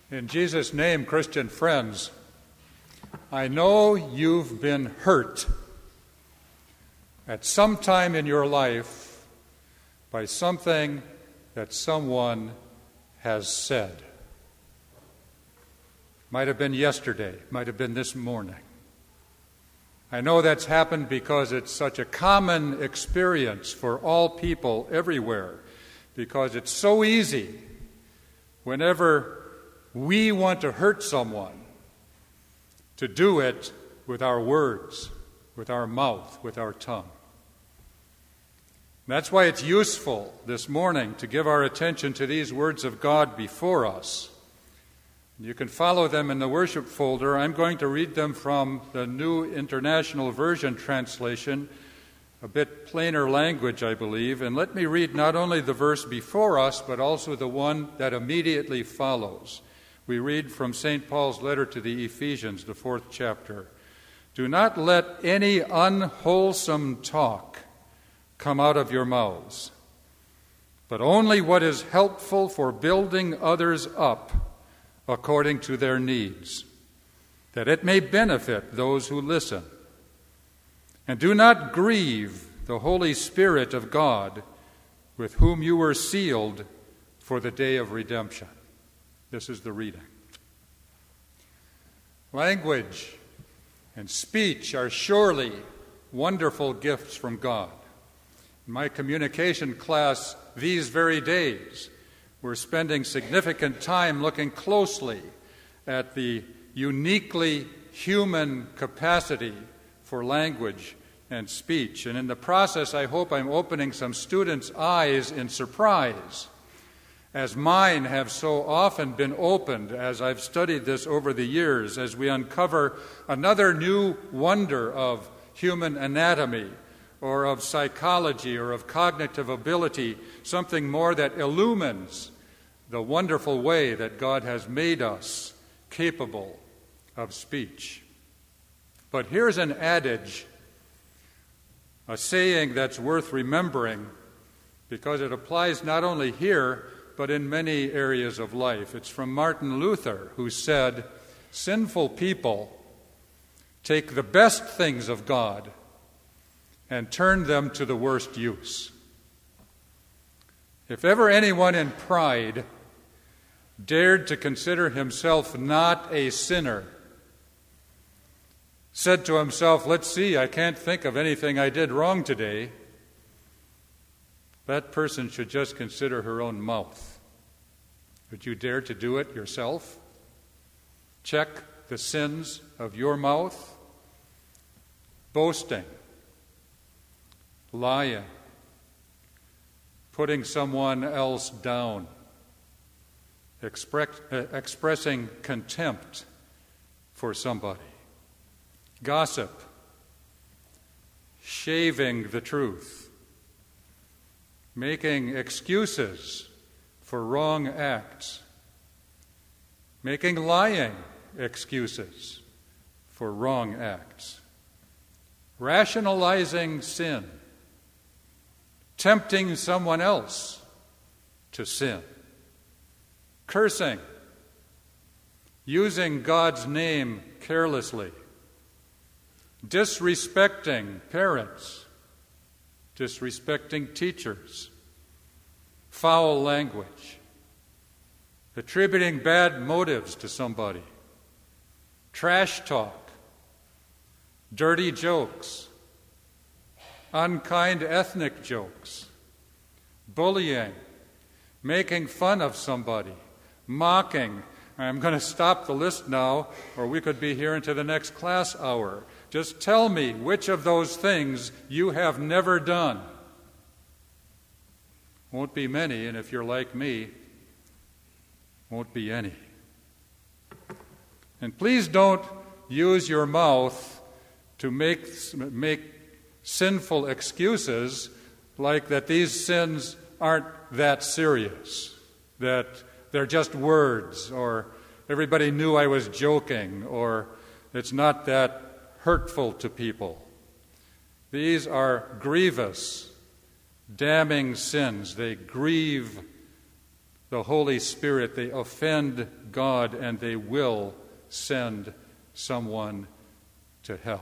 In Jesus' name, Christian friends, I know you've been hurt at some time in your life by something that someone has said. Might have been yesterday, might have been this morning. I know that's happened because it's such a common experience for all people everywhere, because it's so easy whenever we want to hurt someone to do it with our words, with our mouth, with our tongue. That's why it's useful this morning to give our attention to these words of God before us. You can follow them in the worship folder. I'm going to read them from the New International Version translation, a bit plainer language, I believe. And let me read not only the verse before us, but also the one that immediately follows. We read from St. Paul's letter to the Ephesians, the 4th chapter. Do not let any unwholesome talk come out of your mouths, but only what is helpful for building others up according to their needs, that it may benefit those who listen. And do not grieve the Holy Spirit of God, with whom you were sealed for the day of redemption. This is the reading. Language and speech are surely wonderful gifts from God. In my communication class these very days, we're spending significant time looking closely at the uniquely human capacity for language and speech. And in the process, I hope I'm opening some students' eyes in surprise, as mine have so often been opened as I've studied this over the years, as we uncover another new wonder of human anatomy, or of psychology, or of cognitive ability, something more that illumines the wonderful way that God has made us capable of speech. But here's an adage, a saying that's worth remembering, because it applies not only here, but in many areas of life. It's from Martin Luther, who said, "Sinful people take the best things of God and turn them to the worst use." If ever anyone in pride dared to consider himself not a sinner, said to himself, "Let's see, I can't think of anything I did wrong today," that person should just consider her own mouth. Would you dare to do it yourself? Check the sins of your mouth. Boasting, lying, putting someone else down, expressing contempt for somebody, gossip, shaving the truth, making excuses for wrong acts, making lying excuses for wrong acts, rationalizing sin, tempting someone else to sin, cursing, using God's name carelessly, disrespecting parents, disrespecting teachers, foul language, attributing bad motives to somebody, trash talk, dirty jokes, unkind ethnic jokes, bullying, making fun of somebody, mocking. I'm going to stop the list now, or we could be here into the next class hour. Just tell me which of those things you have never done. Won't be many, and if you're like me, won't be any. And please don't use your mouth to make sinful excuses like that these sins aren't that serious, that they're just words, or everybody knew I was joking, or it's not that hurtful to people. These are grievous, damning sins. They grieve the Holy Spirit, they offend God and they will send someone to hell.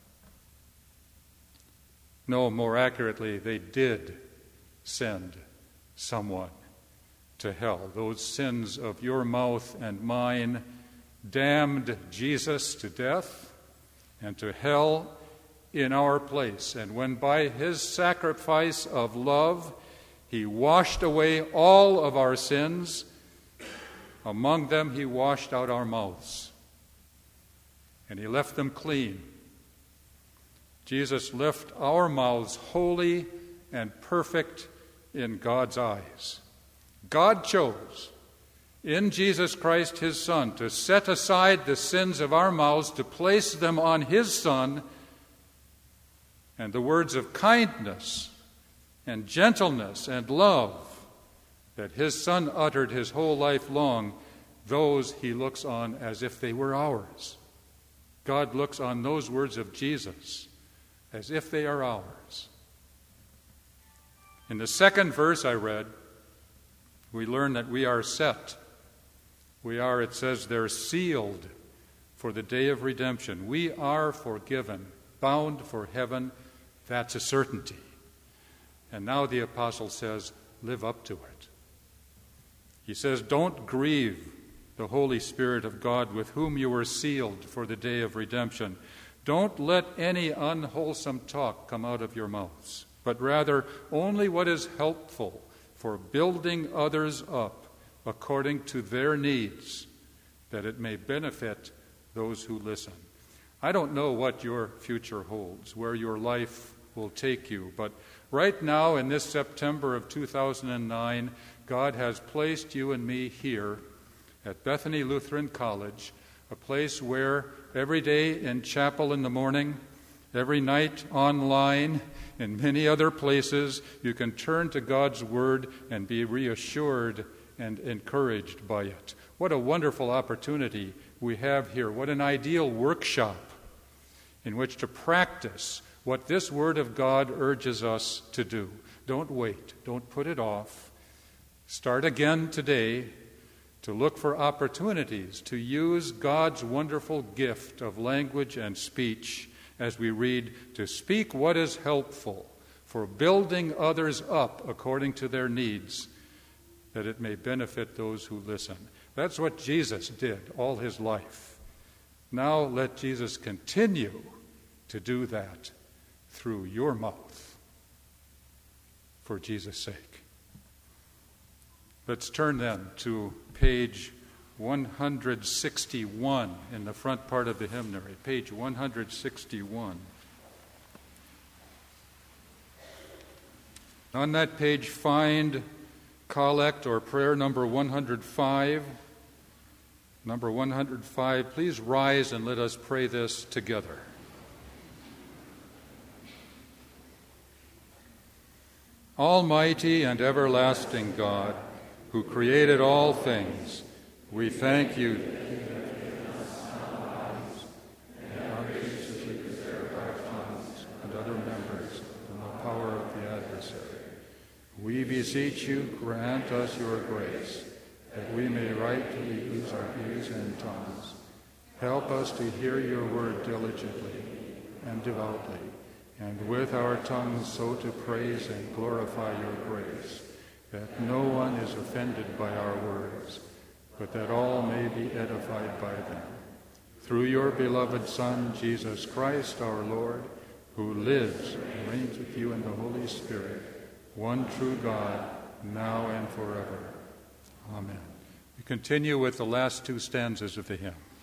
No, more accurately, they did send someone to hell. Those sins of your mouth and mine damned Jesus to death and to hell in our place. And when by his sacrifice of love he washed away all of our sins, among them he washed out our mouths, and he left them clean. Jesus left our mouths holy and perfect in God's eyes. God chose in Jesus Christ, his Son, to set aside the sins of our mouths, to place them on his Son, and the words of kindness and gentleness and love that his Son uttered his whole life long, those he looks on as if they were ours. God looks on those words of Jesus as if they are ours. In the second verse I read, we learn that we are set. We are, it says, they're sealed for the day of redemption. We are forgiven, bound for heaven. That's a certainty. And now the apostle says, live up to it. He says, don't grieve the Holy Spirit of God with whom you were sealed for the day of redemption. Don't let any unwholesome talk come out of your mouths, but rather only what is helpful for building others up according to their needs, that it may benefit those who listen. I don't know what your future holds, where your life will take you, but right now in this September of 2009, God has placed you and me here at Bethany Lutheran College, a place where every day in chapel in the morning, every night online, in many other places, you can turn to God's Word and be reassured and encouraged by it. What a wonderful opportunity we have here. What an ideal workshop in which to practice what this Word of God urges us to do. Don't wait. Don't put it off. Start again today to look for opportunities to use God's wonderful gift of language and speech as we read, to speak what is helpful for building others up according to their needs, that it may benefit those who listen. That's what Jesus did all his life. Now let Jesus continue to do that through your mouth for Jesus' sake. Let's turn then to page 161 in the front part of the hymnary, page 161. On that page, find collect or prayer number 105. Number 105, please rise and let us pray this together. Almighty and everlasting God, who created all things, we thank you and our graciously preserve our tongues and other members from the power of the adversary. We beseech you, grant us your grace, that we may rightly use our ears and tongues. Help us to hear your word diligently and devoutly, and with our tongues so to praise and glorify your grace, that no one is offended by our words, but that all may be edified by them. Through your beloved Son, Jesus Christ our Lord, who lives and reigns with you in the Holy Spirit, one true God, now and forever. Amen. We continue with the last two stanzas of the hymn.